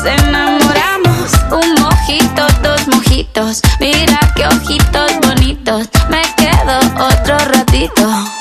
enamoramos. Un mojito, dos mojitos. Mira qué ojitos bonitos. Me quedo otro ratito.